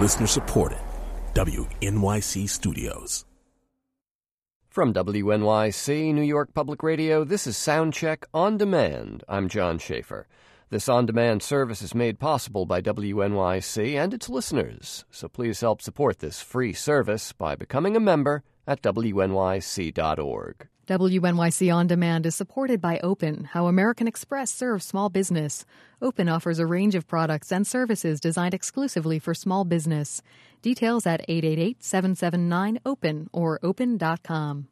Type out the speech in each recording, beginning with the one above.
Listener supported. WNYC Studios. From WNYC, New York Public Radio, this is Soundcheck On Demand. I'm John Schaefer. This on-demand service is made possible by WNYC and its listeners, so please help support this free service by becoming a member at WNYC.org. WNYC On Demand is supported by Open, how American Express serves small business. Open offers a range of products and services designed exclusively for small business. Details at 888-779-OPEN or open.com.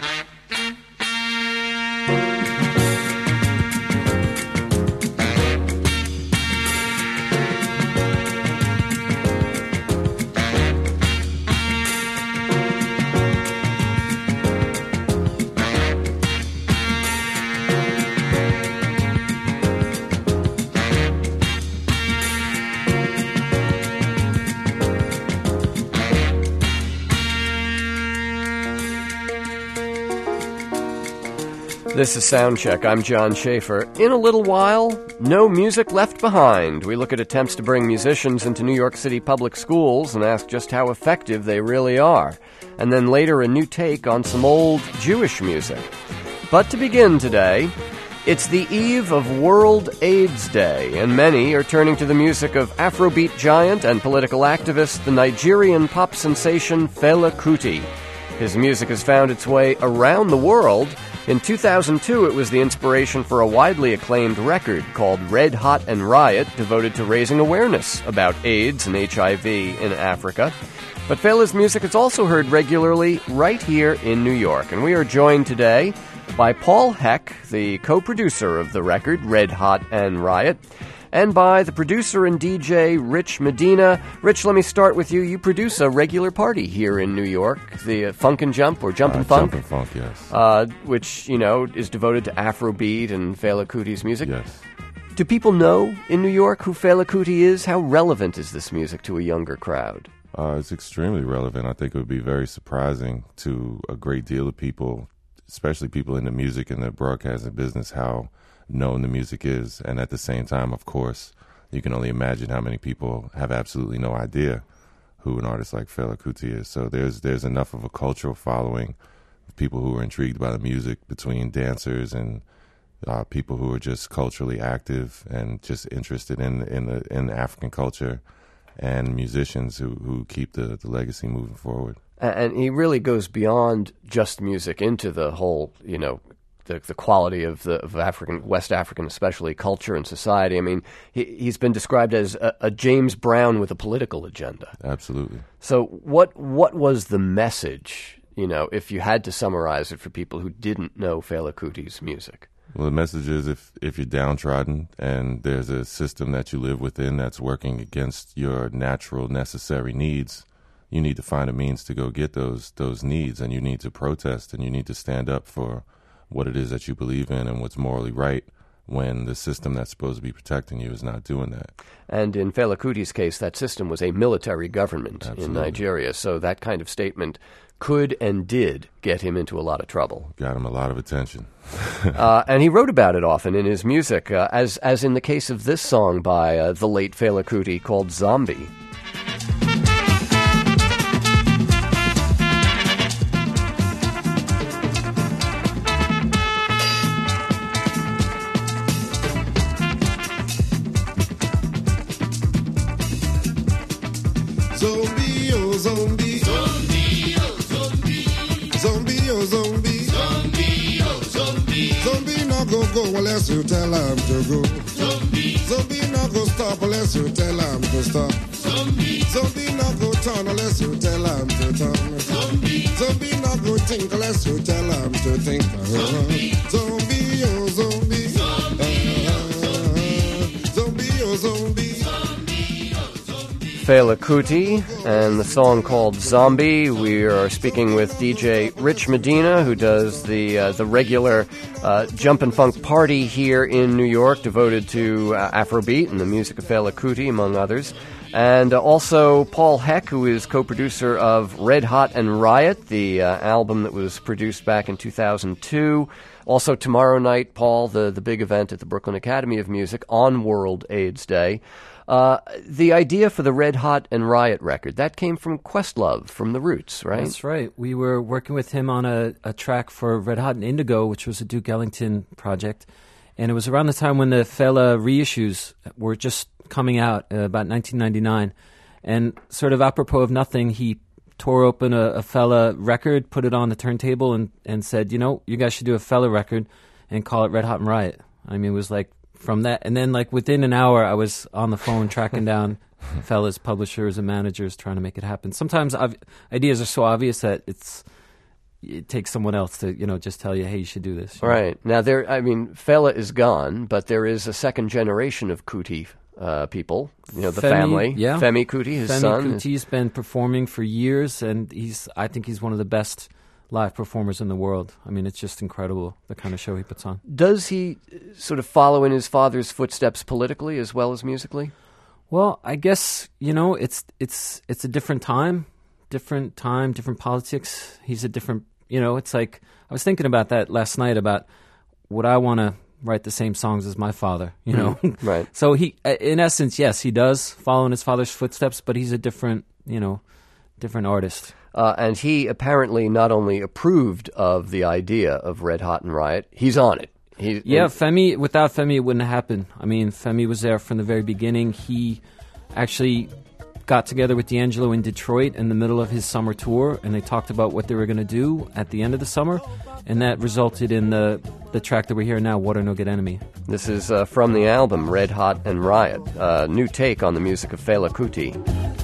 This is Soundcheck. I'm John Schaefer. In a little while, No Music Left Behind. We look at attempts to bring musicians into New York City public schools and ask just how effective they really are. And then later, a new take on some old Jewish music. But to begin today, it's the eve of World AIDS Day, and many are turning to the music of Afrobeat giant and political activist, the Nigerian pop sensation Fela Kuti. His music has found its way around the world. In 2002, it was the inspiration for a widely acclaimed record called Red Hot and Riot, devoted to raising awareness about AIDS and HIV in Africa. But Fela's music is also heard regularly right here in New York, and we are joined today by Paul Heck, the co-producer of the record Red Hot and Riot, and by the producer and DJ Rich Medina. Rich, let me start with you. You produce a regular party here in New York, the Funk and Jump, or Jump and Funk. Jump and Funk, yes. Which, you know, is devoted to Afrobeat and Fela Kuti's music. Yes. Do people know in New York who Fela Kuti is? How relevant is this music to a younger crowd? It's extremely relevant. I think it would be very surprising to a great deal of people, especially people in the music and the broadcasting business, how known the music is. And at the same time, of course, you can only imagine how many people have absolutely no idea who an artist like Fela Kuti is. So there's enough of a cultural following, people who are intrigued by the music, between dancers and people who are just culturally active and just interested in African culture, and musicians who keep the legacy moving forward. And he really goes beyond just music into the whole, you know, the quality of West African, especially culture and society. I mean, he's been described as a James Brown with a political agenda. Absolutely. So what was the message, you know, if you had to summarize it for people who didn't know Fela Kuti's music? Well, the message is if you're downtrodden and there's a system that you live within that's working against your natural, necessary needs, you need to find a means to go get those needs, and you need to protest, and you need to stand up for what it is that you believe in and what's morally right when the system that's supposed to be protecting you is not doing that. And in Fela Kuti's case, that system was a military government. Absolutely. In Nigeria, so that kind of statement could and did get him into a lot of trouble. Got him a lot of attention. And he wrote about it often in his music, as in the case of this song by the late Fela Kuti called Zombie. Zombie, oh zombie. Zombie, oh zombie. Zombie, oh zombie. Zombie, oh zombie. Zombie not go unless you tell him to go. Zombie. Zombie not go stop unless you tell him to stop. Zombie. Zombie not go turn unless you tell him to turn. Zombie. Zombie not go think unless you tell him to think. Zombie. Zombie, oh zombie. Zombie, oh zombie. Fela Kuti and the song called Zombie. We are speaking with DJ Rich Medina, who does the regular Jump and Funk party here in New York, devoted to Afrobeat and the music of Fela Kuti, among others. And also Paul Heck, who is co-producer of Red Hot and Riot, the album that was produced back in 2002. Also, tomorrow night, Paul, the big event at the Brooklyn Academy of Music on World AIDS Day. The idea for the Red Hot and Riot record, that came from Questlove, from The Roots, right? That's right. We were working with him on a track for Red Hot and Indigo, which was a Duke Ellington project. And it was around the time when the Fela reissues were just coming out, about 1999. And sort of apropos of nothing, he tore open a Fela record, put it on the turntable, and said, you guys should do a Fela record and call it Red Hot and Riot. I mean, it was like from that. And then like within an hour, I was on the phone tracking down Fela's publishers and managers trying to make it happen. Sometimes ideas are so obvious that it takes someone else to, just tell you, hey, you should do this. Right. Now, Fela is gone, but there is a second generation of Kuti people, the family. Yeah. Femi Kuti, his son. Femi Kuti's been performing for years, and I think he's one of the best live performers in the world. I mean, it's just incredible, the kind of show he puts on. Does he sort of follow in his father's footsteps politically as well as musically? Well, I guess, it's a different time, different politics. He's a different, it's like, I was thinking about that last night about would I want to write the same songs as my father, Right. So he, in essence, yes, he does follow in his father's footsteps, but he's a different artist. And he apparently not only approved of the idea of Red Hot and Riot, he's on it. Femi, without Femi, it wouldn't have happened. I mean, Femi was there from the very beginning. He actually got together with D'Angelo in Detroit in the middle of his summer tour, and they talked about what they were going to do at the end of the summer, and that resulted in the track that we're hearing now, Water No Get Enemy. This is from the album Red Hot and Riot, a new take on the music of Fela Kuti.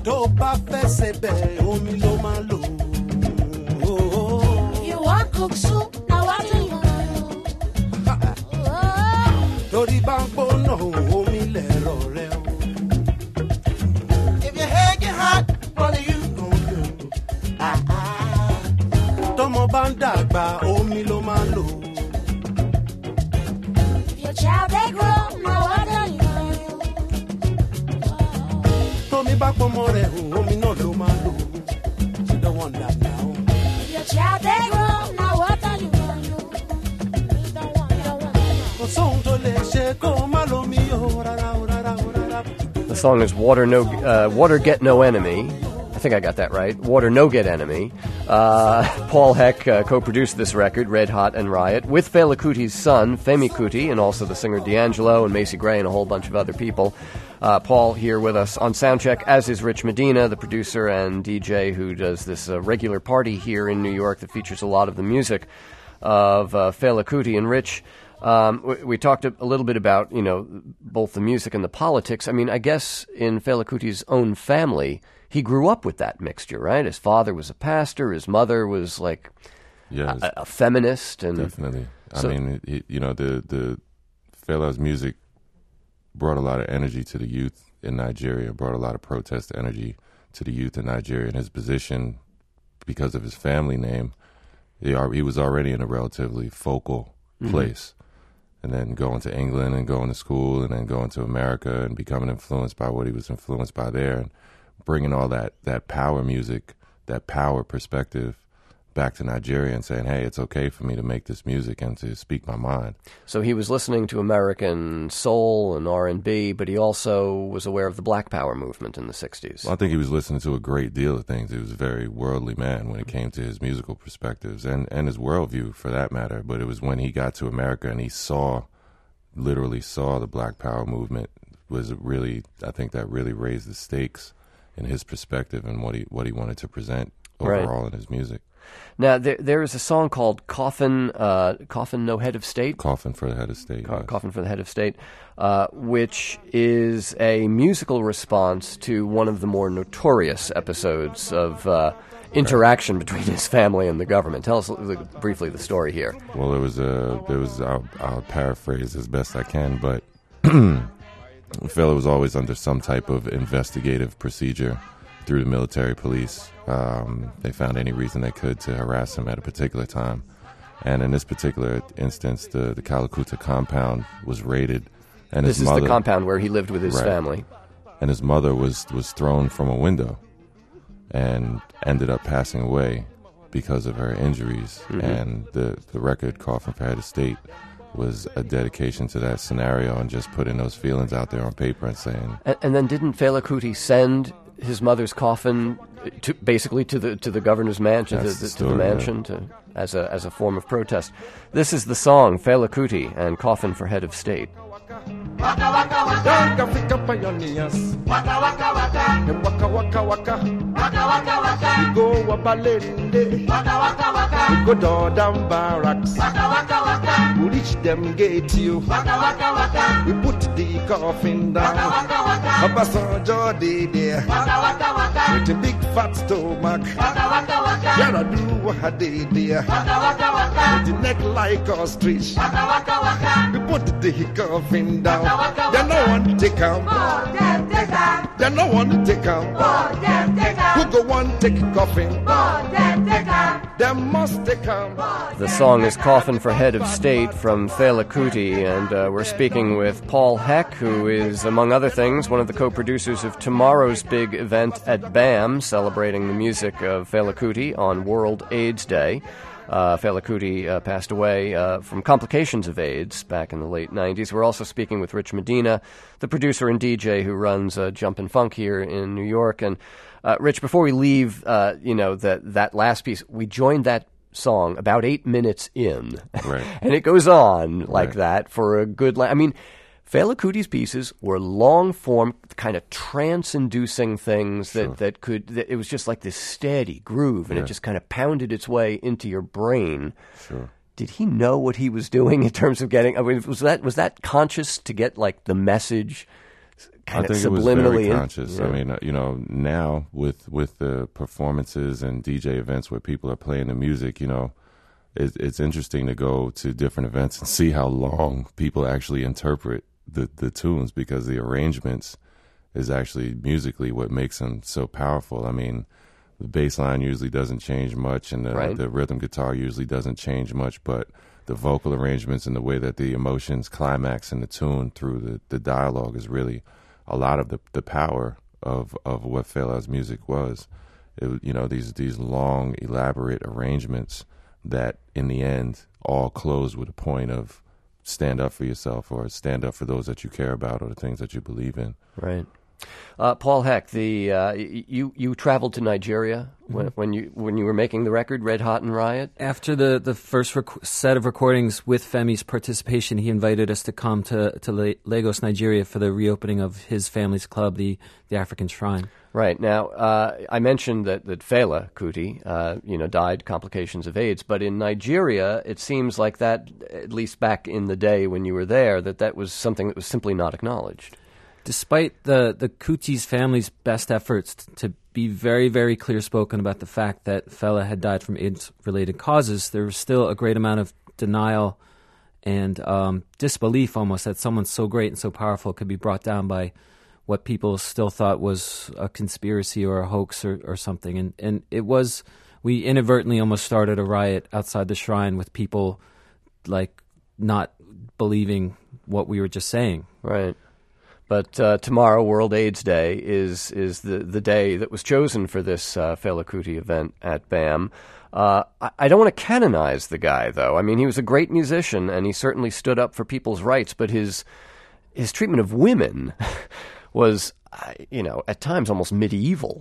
You want cook soup, now what do you want? If your hair get hot, what are you gonna do? Tomo bandagba, omi lo malo. If your child they grow, now what are you gonna do? Tomi bakpo more, omi no lo malo. You don't want that now. If your child they grow, now what are you gonna do? You don't want that. The song is Water Get No Enemy. I think I got that right. Water No Get Enemy. Paul Heck co-produced this record, Red Hot and Riot, with Fela Kuti's son, Femi Kuti, and also the singer D'Angelo and Macy Gray and a whole bunch of other people. Paul here with us on Soundcheck, as is Rich Medina, the producer and DJ who does this regular party here in New York that features a lot of the music of Fela Kuti. And Rich, we talked a little bit about, both the music and the politics. I mean, I guess in Fela Kuti's own family, he grew up with that mixture, right? His father was a pastor. His mother was like a feminist. And definitely. I mean, the Fela's music brought a lot of energy to the youth in Nigeria, brought a lot of protest energy to the youth in Nigeria. And his position, because of his family name, he was already in a relatively focal place. And then going to England and going to school and then going to America and becoming influenced by what he was influenced by there and bringing all that power music, that power perspective back to Nigeria and saying, hey, it's okay for me to make this music and to speak my mind. So he was listening to American soul and R&B, but he also was aware of the Black Power movement in the 60s. Well, I think he was listening to a great deal of things. He was a very worldly man when it came to his musical perspectives and his worldview, for that matter. But it was when he got to America and he literally saw the Black Power movement, was really, I think that really raised the stakes in his perspective and what he wanted to present overall in his music. Now, there is a song called Coffin No Head of State. Coffin for the Head of State. Coffin for the Head of State, which is a musical response to one of the more notorious episodes of interaction between his family and the government. Tell us briefly the story here. Well, I'll paraphrase as best I can, but Fela was always under some type of investigative procedure through the military police. They found any reason they could to harass him at a particular time. And in this particular instance, the Kalakuta compound was raided. And this is the compound where he lived with his family. And his mother was thrown from a window and ended up passing away because of her injuries. And the record, Coffin for Head of State, was a dedication to that scenario and just putting those feelings out there on paper and saying... And then didn't Fela Kuti send his mother's coffin to the governor's mansion, to the mansion, as a form of protest? This is the song Fela Kuti and Coffin for Head of State. Waka waka waka, don't pick up pioneers. Waka waka waka, them waka waka waka. Waka waka waka, we go up a lady. Waka waka waka, we go down barracks. Waka waka waka, we reach them gate you. Waka waka waka, we put the coffin down. Waka waka waka, Obasanjo dey there. Waka waka waka, with a big fat stomach. Waka waka waka, Yara do what they there. Waka waka waka, with the neck like ostrich. Waka waka waka, we put the coffin down. Then no one take out. Then no one take out. Who go one take coffin? Them must take out. The song is Coffin for Head of State from Fela Kuti, and we're speaking with Paul Heck, who is, among other things, one of the co-producers of tomorrow's big event at BAM, celebrating the music of Fela Kuti on World AIDS Day. Fela Kuti passed away from complications of AIDS back in the late 90s. We're also speaking with Rich Medina, the producer and DJ who runs Jumpin' Funk here in New York. And Rich, before we leave, that last piece, we joined that song about 8 minutes in. Right. And it goes on like that for a good... Fela Kuti's pieces were long-form, kind of trance-inducing things it was just like this steady groove, and it just kind of pounded its way into your brain. Sure. Did he know what he was doing in terms of getting? I mean, was that conscious to get like the message kind of subliminally? I think it was very conscious. I mean, now with the performances and DJ events where people are playing the music, it's interesting to go to different events and see how long people actually interpret the tunes, because the arrangements is actually musically what makes them so powerful. I mean, the bass line usually doesn't change much, and the rhythm guitar usually doesn't change much, but the vocal arrangements and the way that the emotions climax in the tune through the dialogue is really a lot of the power of what Fela's music was. These long, elaborate arrangements that in the end all close with a point of stand up for yourself, or stand up for those that you care about, or the things that you believe in. Right. Paul Heck, you traveled to Nigeria when you were making the record Red Hot and Riot? After the first set of recordings with Femi's participation, he invited us to come to Lagos, Nigeria for the reopening of his family's club, the African Shrine. Right. Now, I mentioned that Fela Kuti, died complications of AIDS, but in Nigeria, it seems like that, at least back in the day when you were there, that was something that was simply not acknowledged. Despite the Kuti's family's best efforts to be very, very clear-spoken about the fact that Fela had died from AIDS-related causes, there was still a great amount of denial and disbelief almost that someone so great and so powerful could be brought down by what people still thought was a conspiracy or a hoax or something. And it was, we inadvertently almost started a riot outside the shrine with people like not believing what we were just saying. Right. But tomorrow, World AIDS Day, is the day that was chosen for this Fela Kuti event at BAM. I don't want to canonize the guy, though. I mean, he was a great musician, and he certainly stood up for people's rights, but his treatment of women was, at times almost medieval.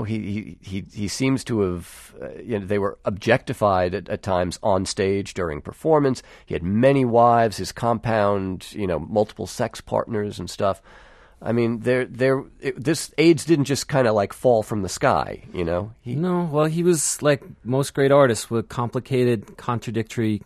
He seems to have, they were objectified at times on stage during performance. He had many wives, his compound, multiple sex partners and stuff. I mean, this AIDS didn't just kind of like fall from the sky, No, well, he was like most great artists, with complicated, contradictory,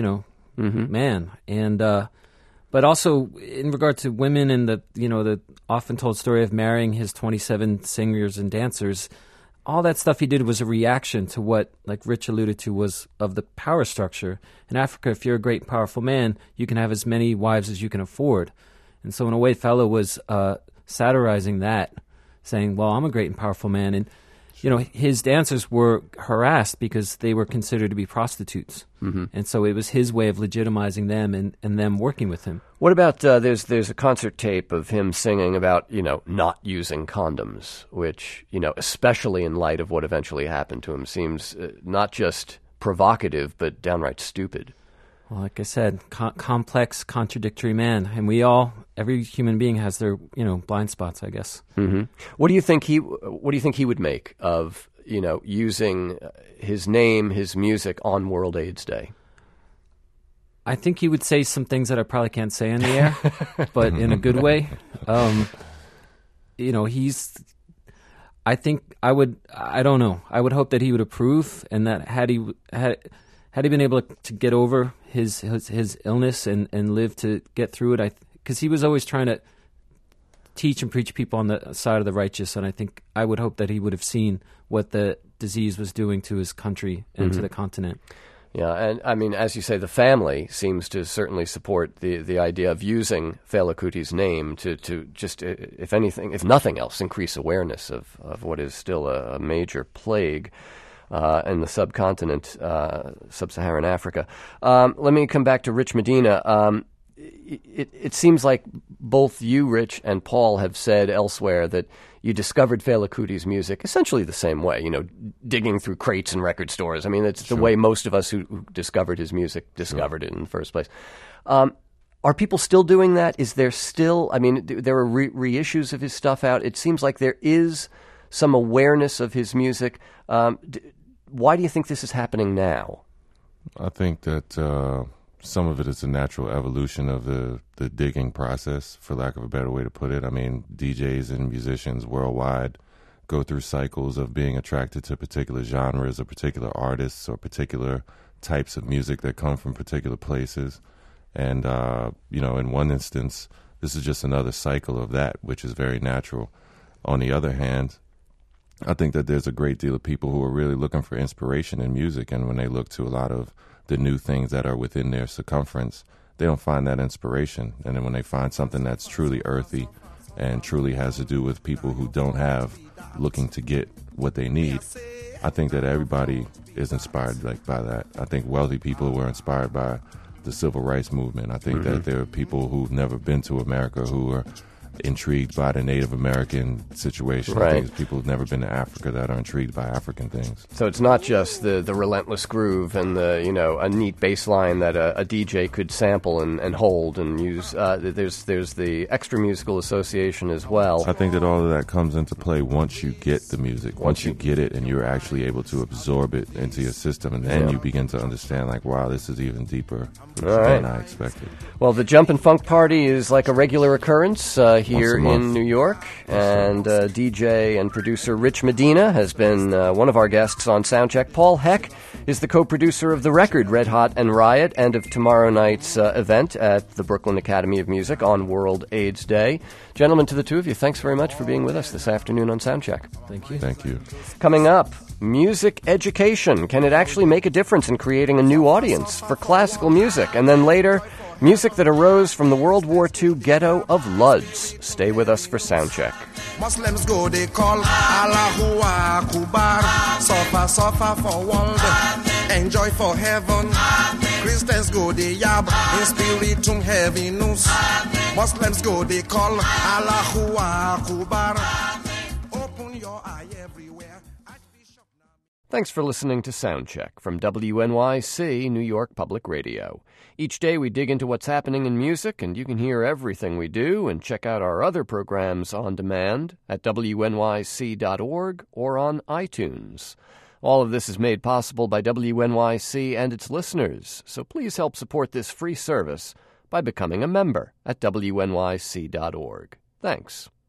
man, and. But also, in regard to women and the often told story of marrying his 27 singers and dancers, all that stuff he did was a reaction to what, like Rich alluded to, was of the power structure. In Africa, if you're a great and powerful man, you can have as many wives as you can afford. And so in a way, Fela was satirizing that, saying, well, I'm a great and powerful man. And his dancers were harassed because they were considered to be prostitutes. Mm-hmm. And so it was his way of legitimizing them and them working with him. What about, there's a concert tape of him singing about, not using condoms, which, especially in light of what eventually happened to him, seems not just provocative, but downright stupid. Well, like I said, complex, contradictory man. And every human being has their, blind spots, I guess. Mm-hmm. What do you think he would make of, using his name, his music on World AIDS Day? I think he would say some things that I probably can't say in the air, but in a good way. I don't know. I would hope that he would approve, and that had he been able to get over his illness and live to get through it, because he was always trying to teach and preach people on the side of the righteous, and I would hope that he would have seen what the disease was doing to his country and to the continent. Yeah, and I mean, as you say, the family seems to certainly support the idea of using Fela Kuti's name to just, if nothing else, increase awareness of what is still a major plague in the subcontinent, sub-Saharan Africa. Let me come back to Rich Medina. It seems like both you, Rich, and Paul have said elsewhere that you discovered Fela Kuti's music essentially the same way, digging through crates and record stores. I mean, it's the way most of us who discovered his music discovered it in the first place. Are people still doing that? Is there still, there are reissues of his stuff out. It seems like there is some awareness of his music. Why do you think this is happening now? I think that some of it is a natural evolution of the digging process, for lack of a better way to put it. I mean, DJs and musicians worldwide go through cycles of being attracted to particular genres or particular artists or particular types of music that come from particular places. And, in one instance, this is just another cycle of that, which is very natural. On the other hand, I think that there's a great deal of people who are really looking for inspiration in music, and when they look to a lot of the new things that are within their circumference, they don't find that inspiration. And then when they find something that's truly earthy and truly has to do with people who don't have, looking to get what they need, I think that everybody is inspired by that. I think wealthy people were inspired by the civil rights movement. I think that there are people who've never been to America who are intrigued by the Native American situation. Right. I think there's people who've never been to Africa that are intrigued by African things. So it's not just the relentless groove and a neat bass line that a DJ could sample and hold and use. There's the extra musical association as well. I think that all of that comes into play once you get the music. Once you get it and you're actually able to absorb it into your system, and then you begin to understand, like, wow, this is even deeper than I expected. Well, the Jumpin' Funk Party is like a regular occurrence here in New York, and DJ and producer Rich Medina has been one of our guests on Soundcheck. Paul Heck is the co-producer of the record Red Hot and Riot, and of tomorrow night's event at the Brooklyn Academy of Music on World AIDS Day. Gentlemen, to the two of you, thanks very much for being with us this afternoon on Soundcheck. Thank you. Thank you. Coming up, music education. Can it actually make a difference in creating a new audience for classical music? And then later, music that arose from the World War II ghetto of Luds. Stay with us for Soundcheck. Muslims go, they call Allahu Akbar. Suffer for world, enjoy for heaven. Christians go, they yab, in spiritum heaviness. Muslims go, they call Allahu Akbar. Open your eye everywhere. Thanks for listening to Soundcheck from WNYC, New York Public Radio. Each day we dig into what's happening in music, and you can hear everything we do and check out our other programs on demand at wnyc.org or on iTunes. All of this is made possible by WNYC and its listeners, so please help support this free service by becoming a member at wnyc.org. Thanks.